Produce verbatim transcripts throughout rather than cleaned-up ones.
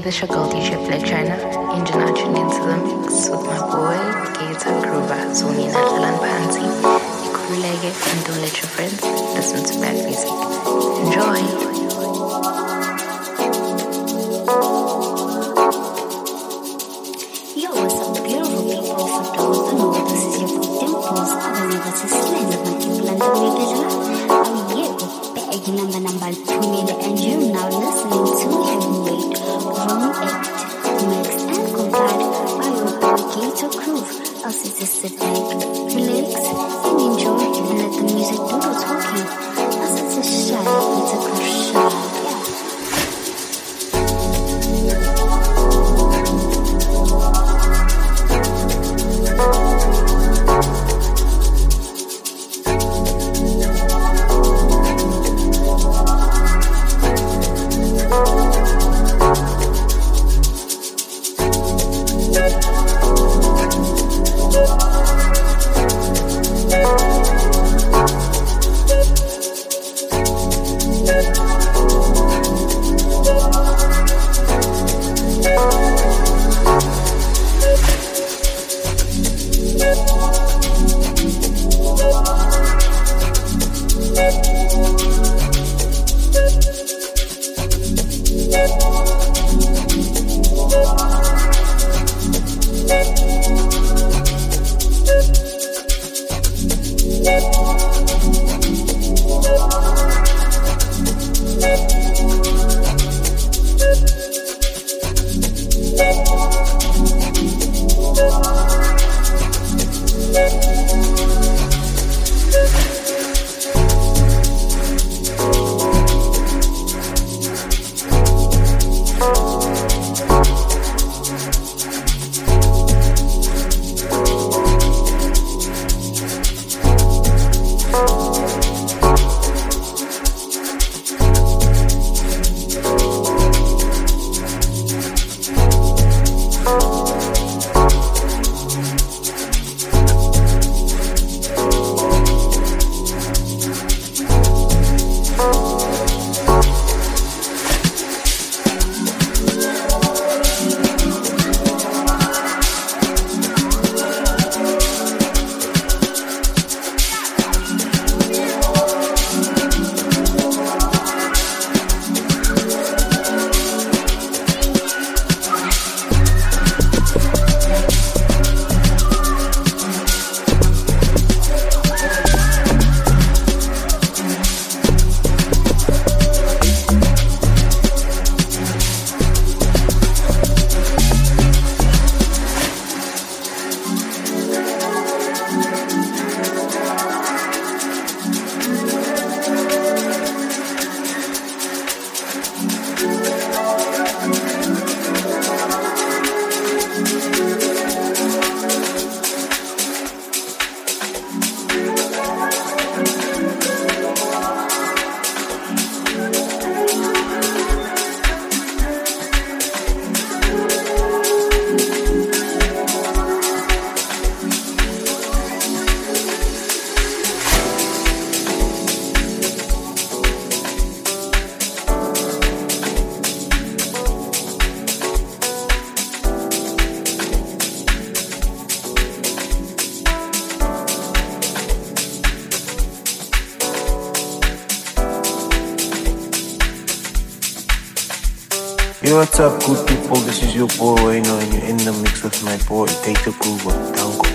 this your girl D J Black China, engine out tuning into the mix with my boy, Gator Groover, Zonina Alan Pansi, Ikululeke, and don't let your friends listen to bad music. Enjoy! Yo, what's up, beautiful people? For those who know, this is your boy Dimples. I believe that's a slang of my people and the region. Oh, yeah, bag number number two, and you're now listening to Heavyweight Volume eight, mixed and compiled by your boy Gator Groove. Also, just sit back, relax, and enjoy, and let the music do the talking. Also, just shy, it's a crush, yeah. Yo, what's up, good people? This is your boy, you know, and you're in the mix with my boy, Gator Groover. Tango.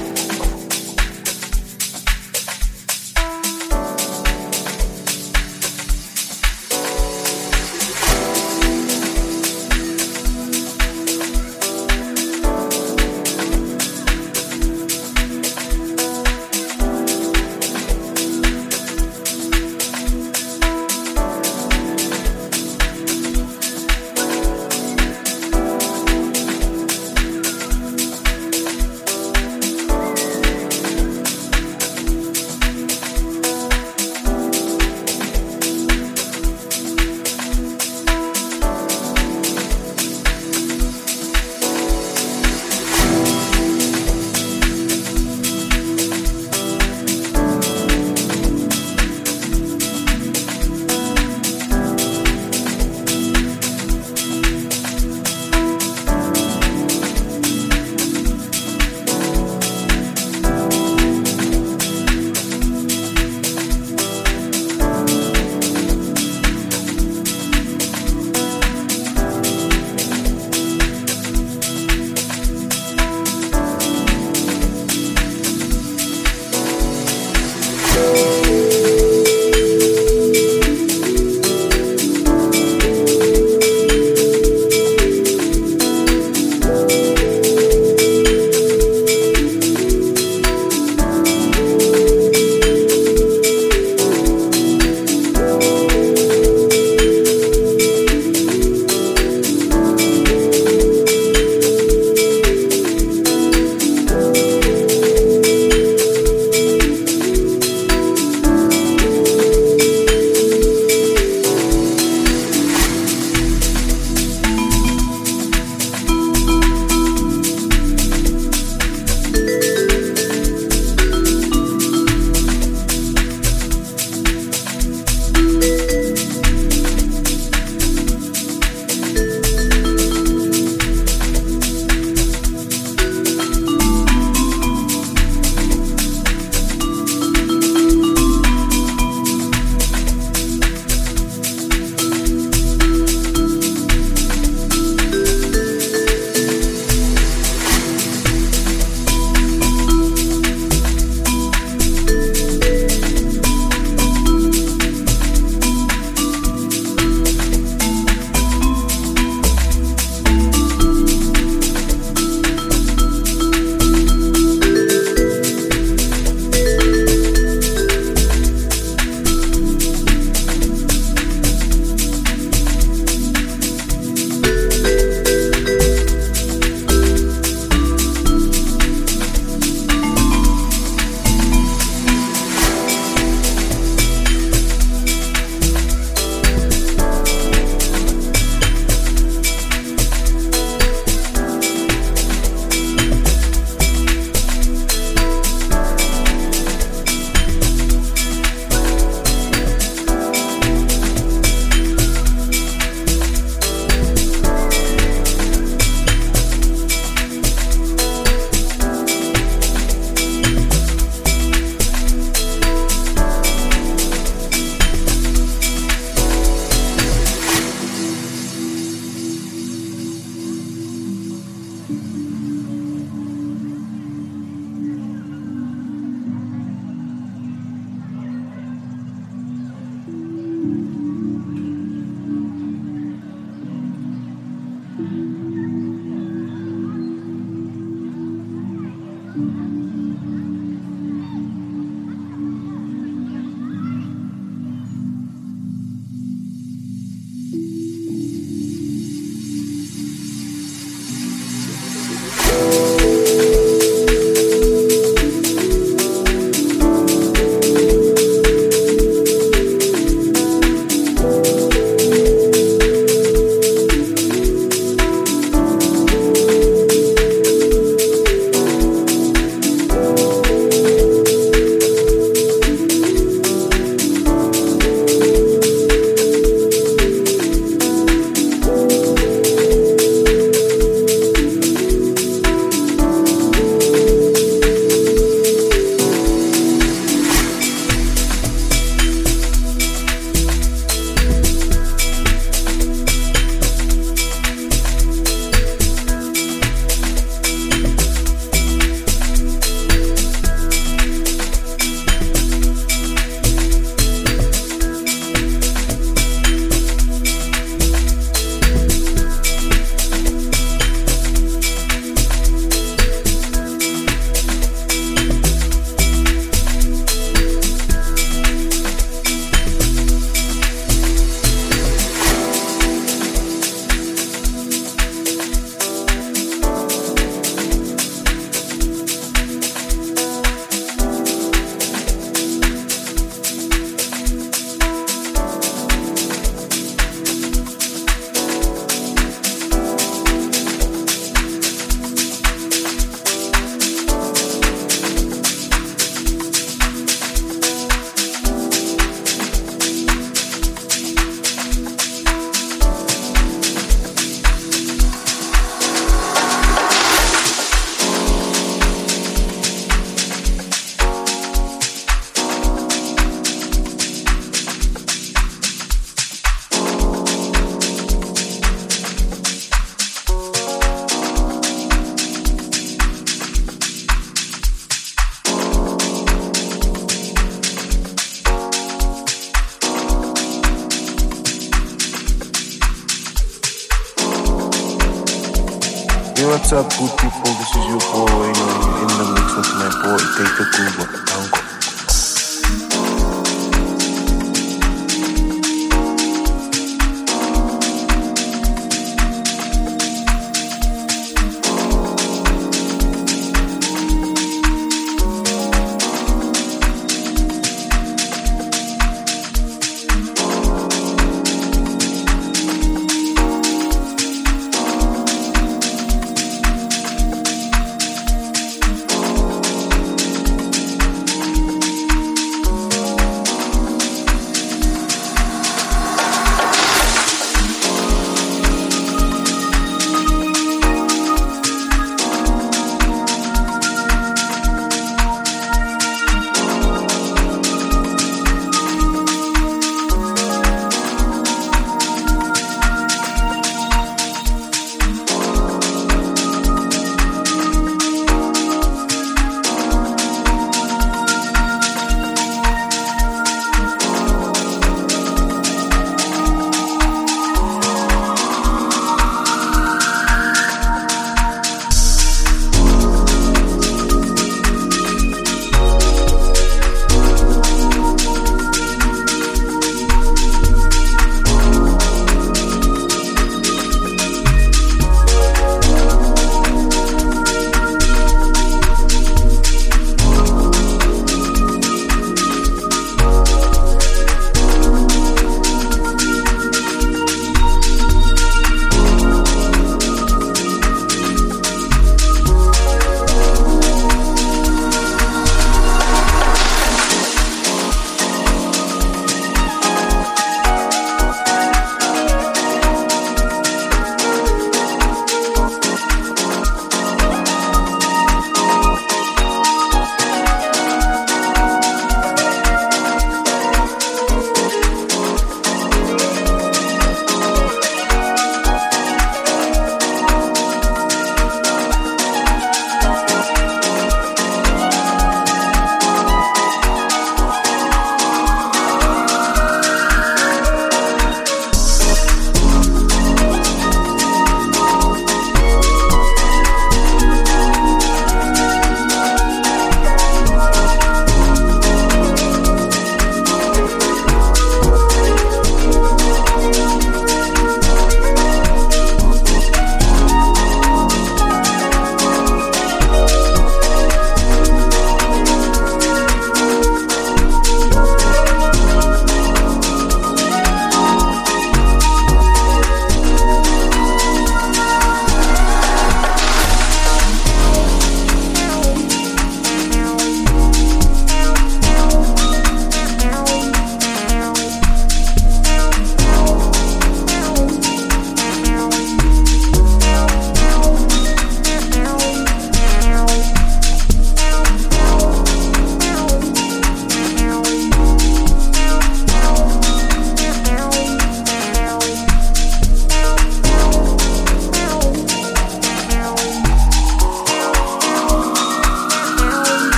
what's up, good people? This is your boy, you know, you're in the mix with my boy, Data Kuba. Danko.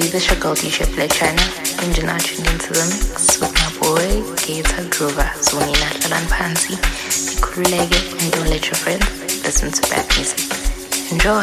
this your girl D J Play China, and you're now tuned into the mix with my boy, Gator Groover, Zonina Tlalan Pansi, Ikululeke, and don't let your friends listen to bad music. Enjoy!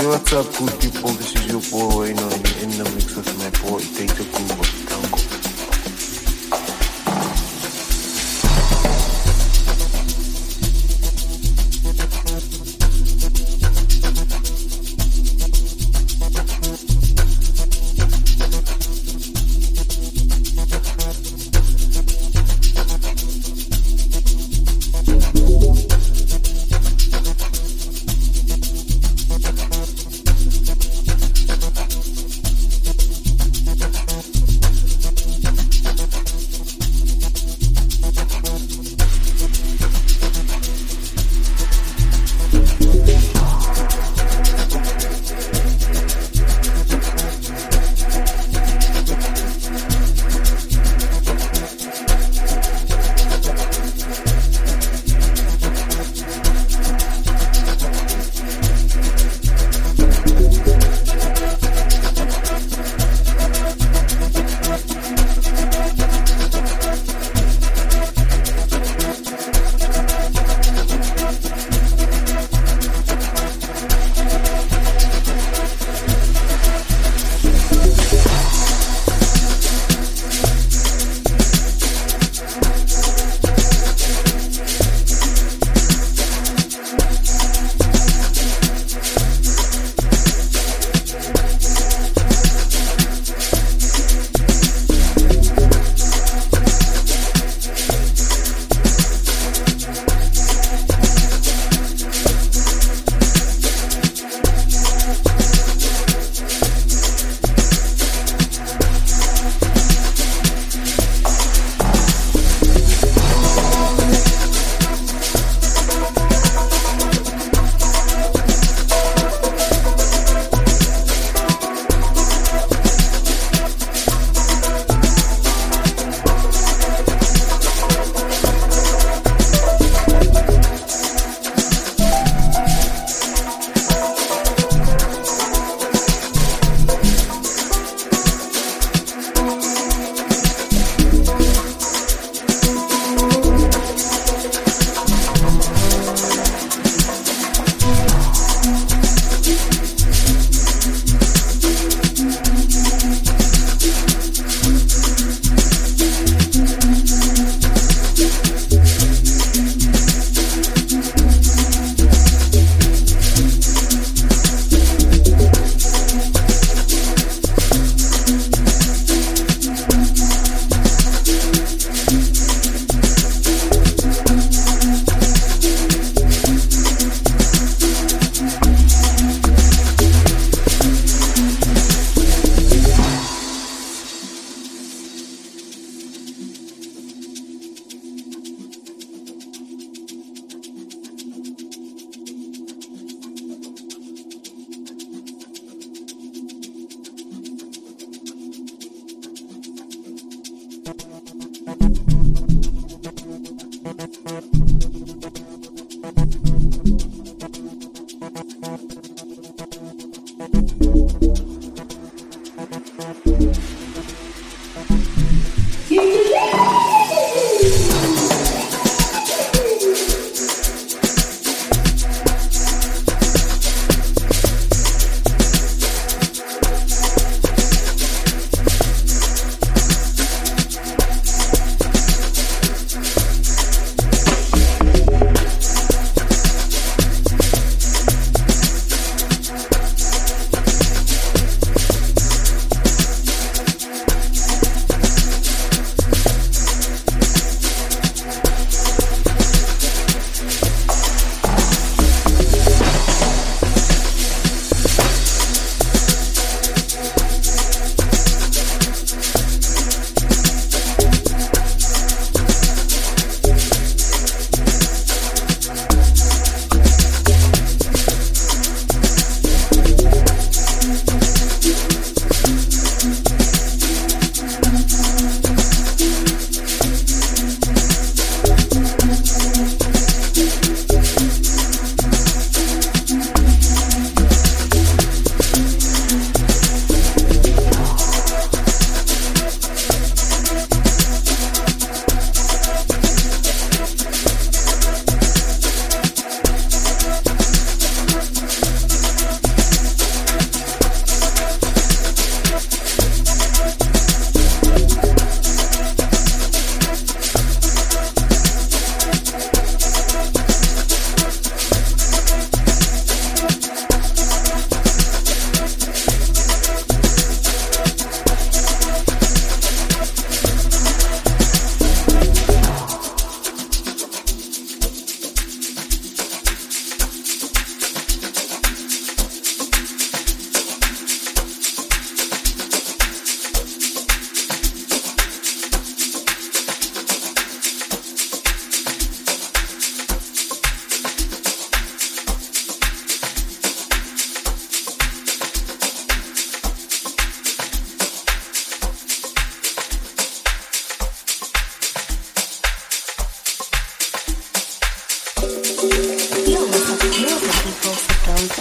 Yo, what's up, good people? This is your boy, you know, and you're in the mix with my boy, Data Kuba. Tango.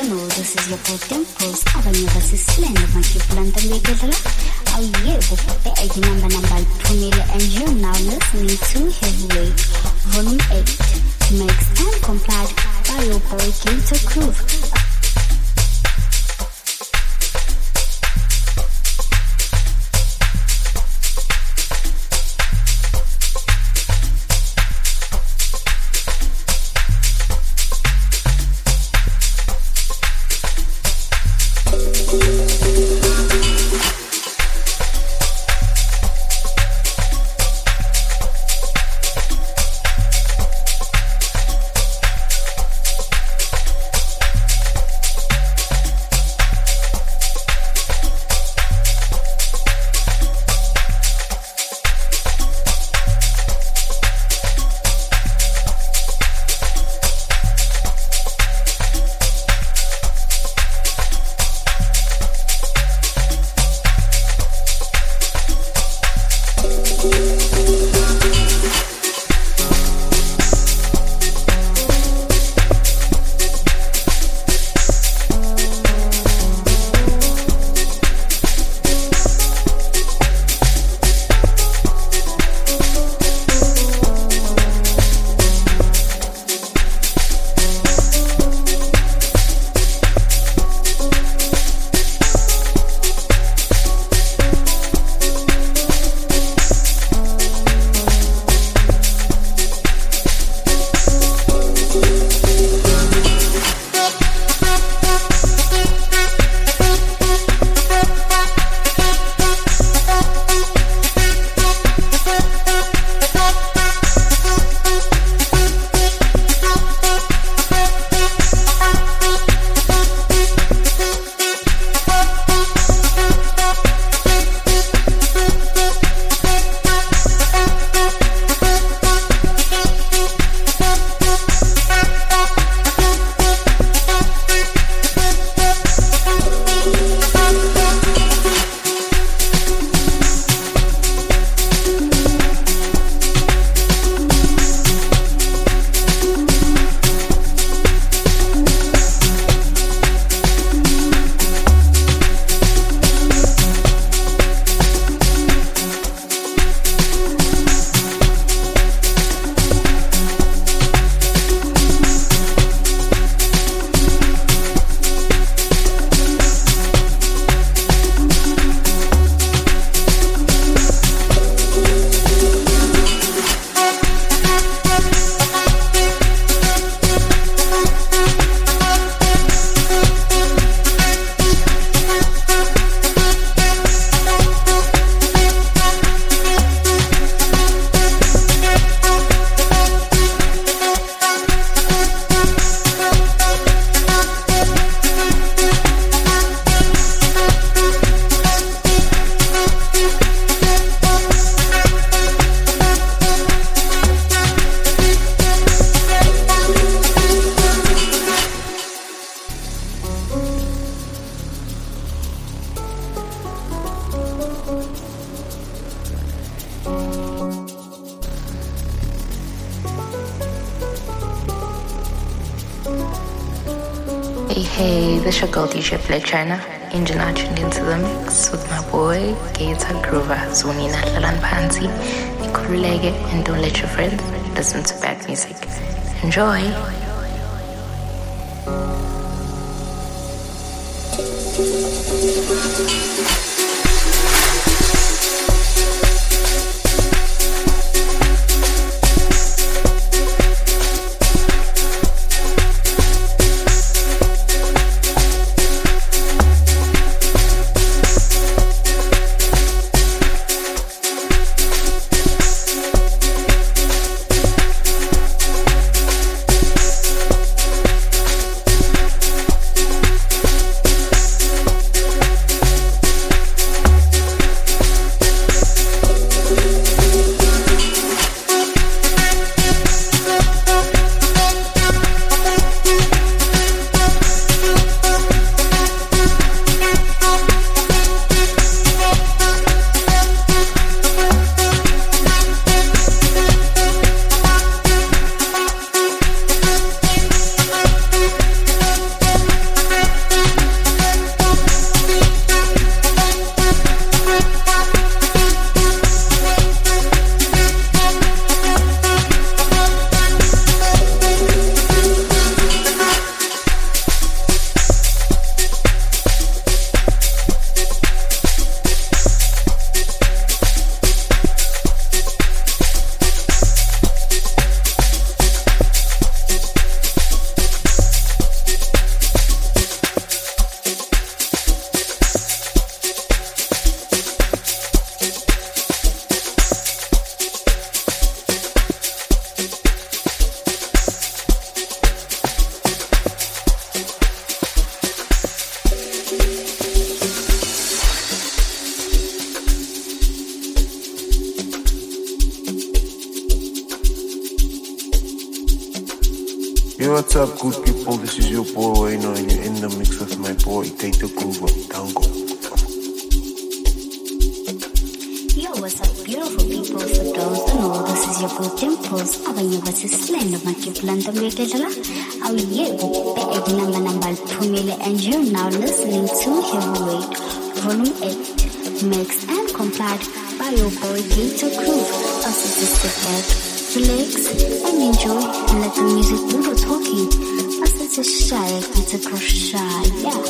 I know this is your boy Dimples. Abanye bathi Slender makiplanda awuyebo bag number number Pumile, and you're now listening to Heavyweight Volume eight, mixed and compiled by your boy Gator Groove. Hey, hey, this your girl D J Black China. Injina tuned into the mix with my boy Gator Groover. Zonina Lalan Pansi. Ikurulege, and don't let your friends listen to bad music. Enjoy. Yo, what's up, good people? This is your boy Wayno, and you're in the mix with my boy Taito Kuva. Tango. Yo, what's up, beautiful people? For those who know, this is your boy Dimples. Abanye bathi slend of my kiplanda mekela. Aw yebo, bag number number Pumile, and you're now listening to Heavyweight Volume eight, mixed and compiled by your boy Gator Groove. Also, just sit back, relax, and enjoy, and let the music do the talking. Also, just shy, it's a crush shy, yeah.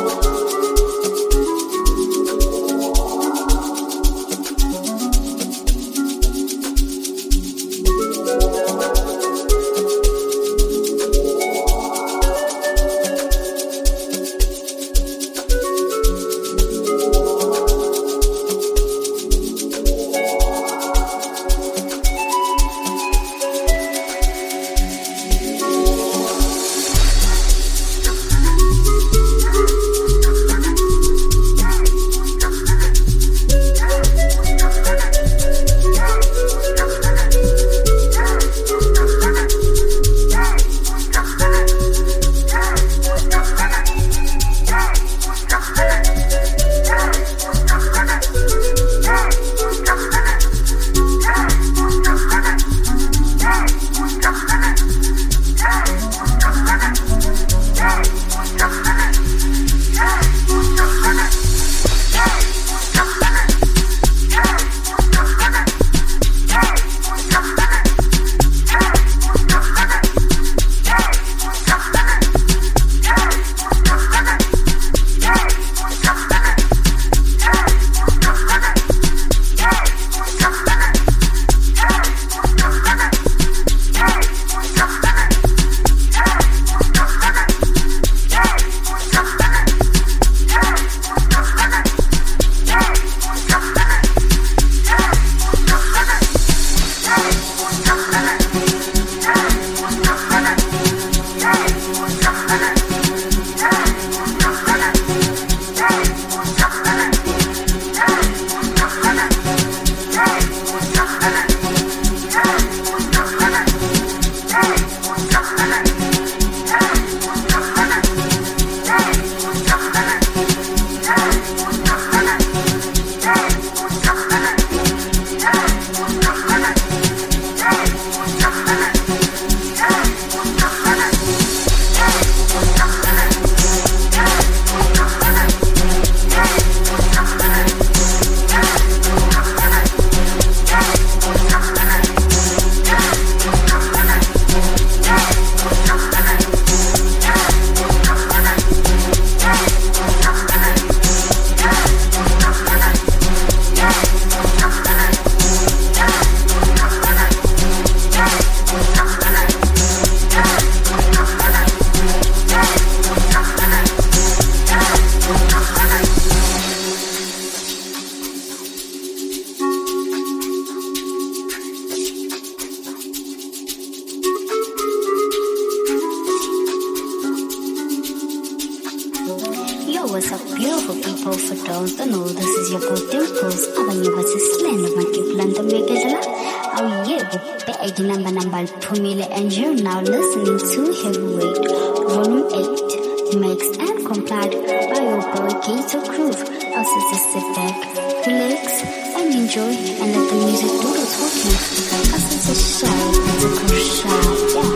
What's up, beautiful people? For those that know, this is your boy Dimples. Abanye bathi slend of my kiplanda mekela. Aw yebo, bag number number Pumile, and you're now listening to Heavyweight Volume eight, mixed and compiled by your boy Gator Groove. Also, just sit back, relax, and enjoy, and let the music do the talking. Also, just shy, it's a crush shy, yeah.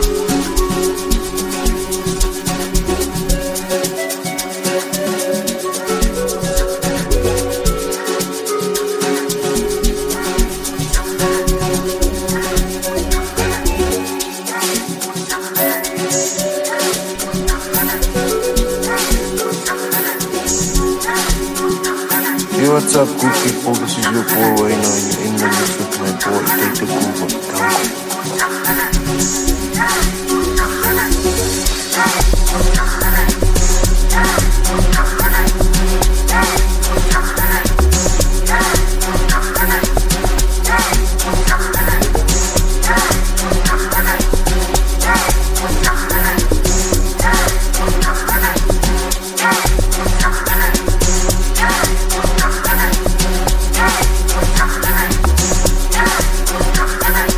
Yo, what's up, good people? This is your boy Wayno, and you're in the mix with my boy Taito Kuva. We'll be right back.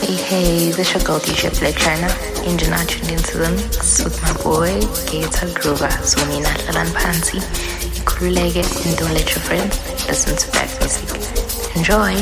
Hey, hey, this your girl D J Black China. Inja now tuned into the mix with my boy, Gator Groover. So Nina Lalan Pansy. Ikhululeke and don't let your friends listen to that music. Enjoy.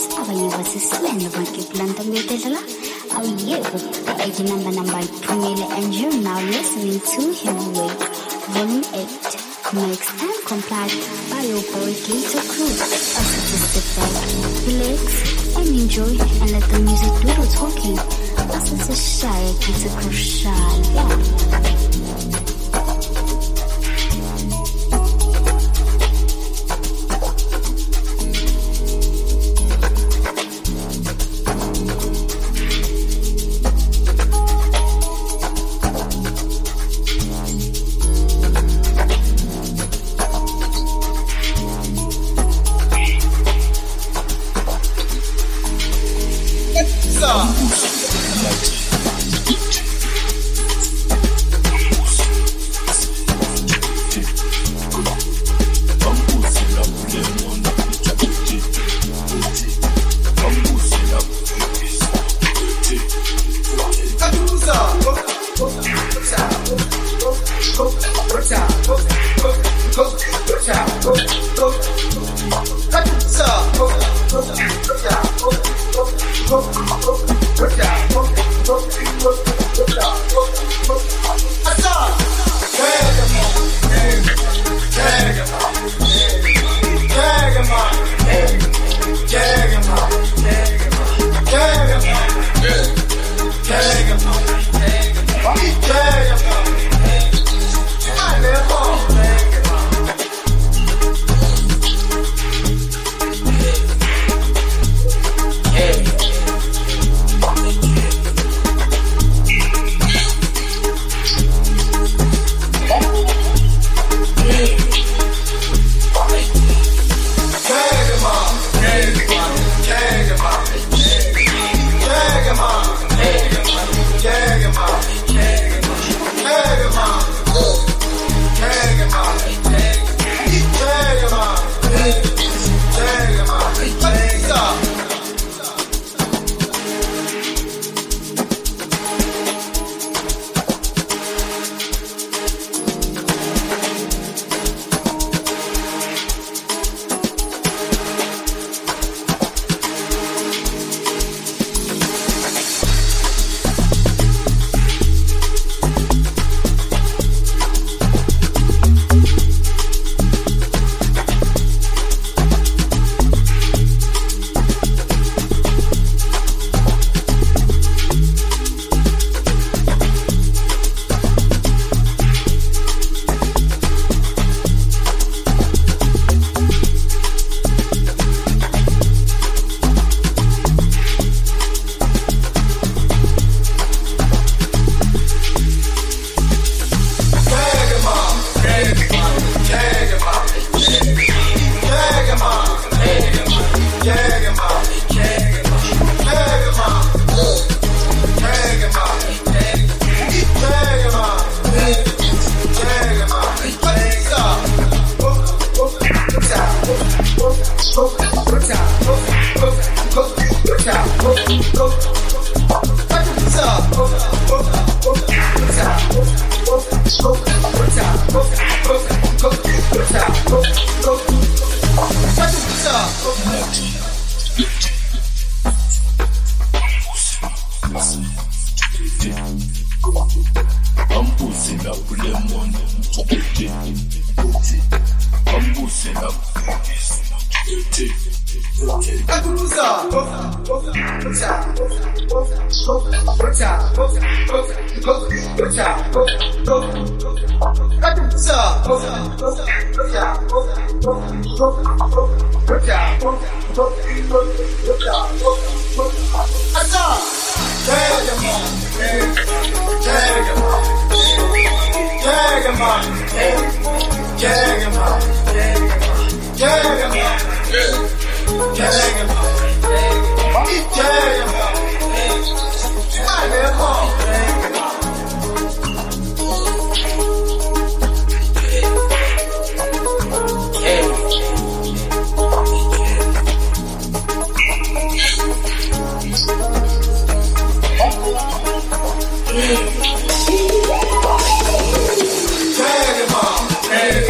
abanye bathi silenda makiplanta ngetelela awuyeko bheki number number ayithumile and you're now listening to Heavyweight Volume eight mixed and compiled by your boy Gator Crew. Also just sit back, relax and enjoy and let the music do the talking. Also just shy Gator Crew shy, yeah.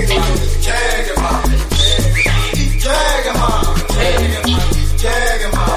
Jagger,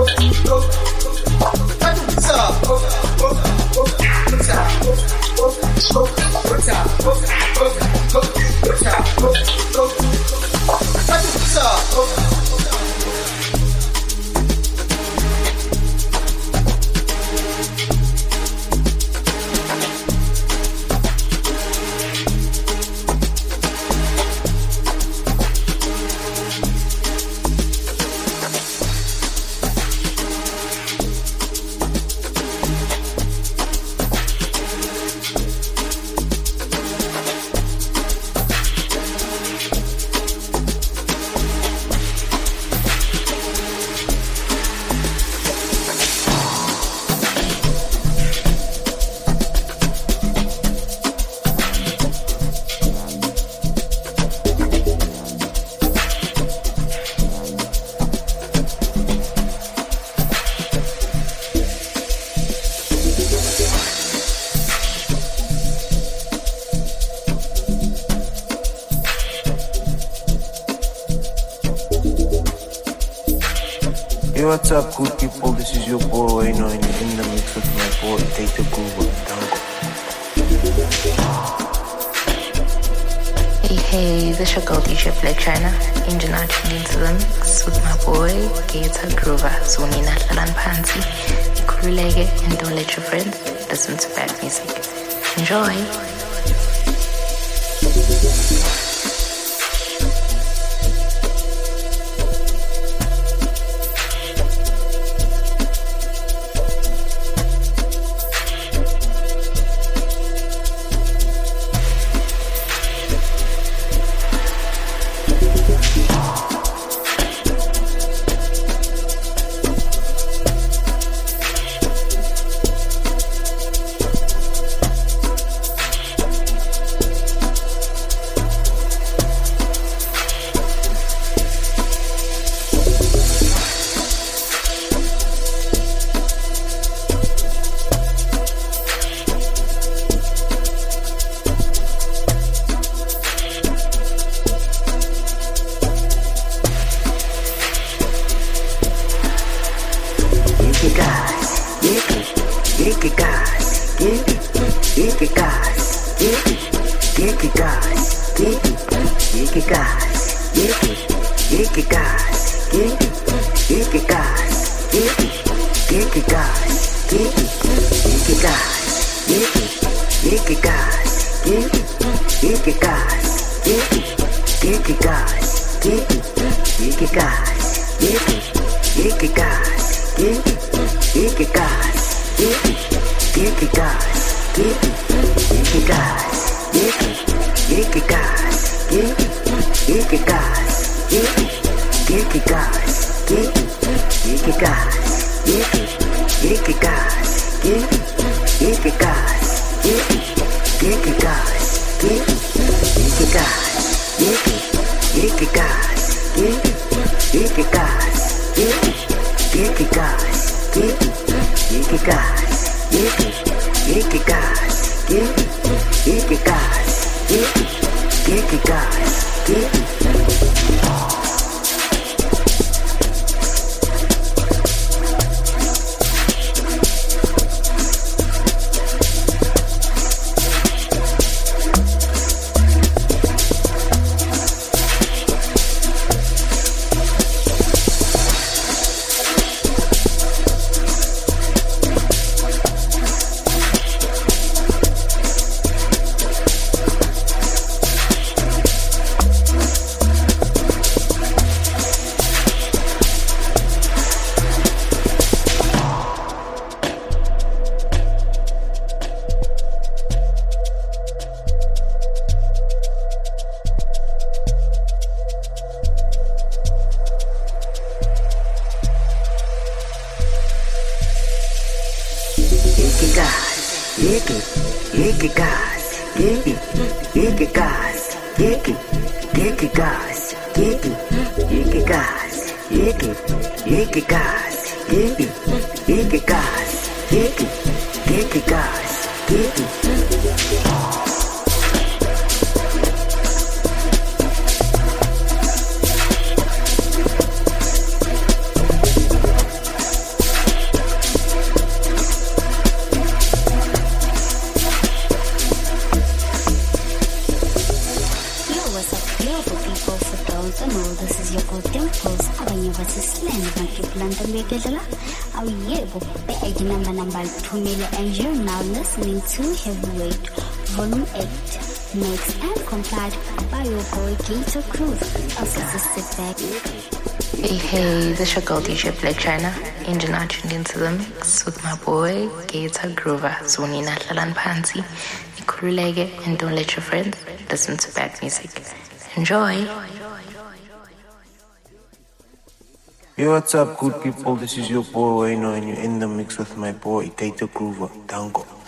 Hey, what's up, good people? This is your boy, you know, and you're in the mix with my boy, Data Groove. Hey, hey, this your girl D J Black China. Engine out into the mix with my boy, Gator Groover. Zonina Lalan Pansi. Kulege, and don't let your friends listen to bad music. Enjoy. lwekedlela awuyebo beg number number Tumile, and you're now listening to Heavyweight Volume eight, mixed and compiled by your boy Gator Cruz. Also sit back. Hey, hey, this your girl D J Black China, and you're now tuned into the mix with my boy Gator Groover. Zonina Lalan Pansi, Nikululege, and don't let your friends listen to bad music. Enjoy. Yo, what's up, good people? This is your boy Wayno, and you're in the mix with my boy Gator Groover. Down go.